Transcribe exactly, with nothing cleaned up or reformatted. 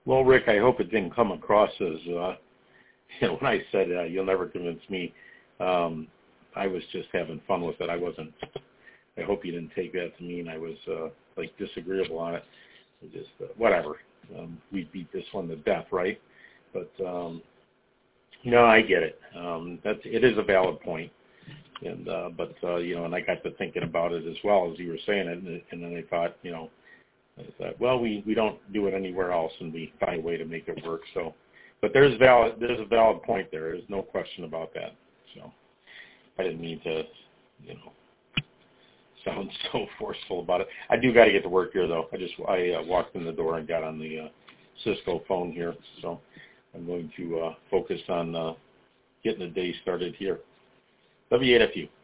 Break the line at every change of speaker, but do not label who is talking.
Well, Rick, I hope it didn't come across as, uh, you know, when I said uh, you'll never convince me, um, I was just having fun with it. I wasn't, I hope you didn't take that to mean I was, uh, like, disagreeable on it. It just, uh, whatever. Um, we beat this one to death, right? But, um, no, I get it. Um, that's, it is a valid point. And, uh, but, uh, you know, and I got to thinking about it as well as you were saying it, and, and then I thought, you know, I thought, well, we, we don't do it anywhere else, and we find a way to make it work. So, but there's valid there's a valid point there. There's no question about that. So, I didn't mean to, you know, sound so forceful about it. I do got to get to work here, though. I just I uh, walked in the door and got on the uh, Cisco phone here, so I'm going to uh, focus on uh, getting the day started here. W eight F U.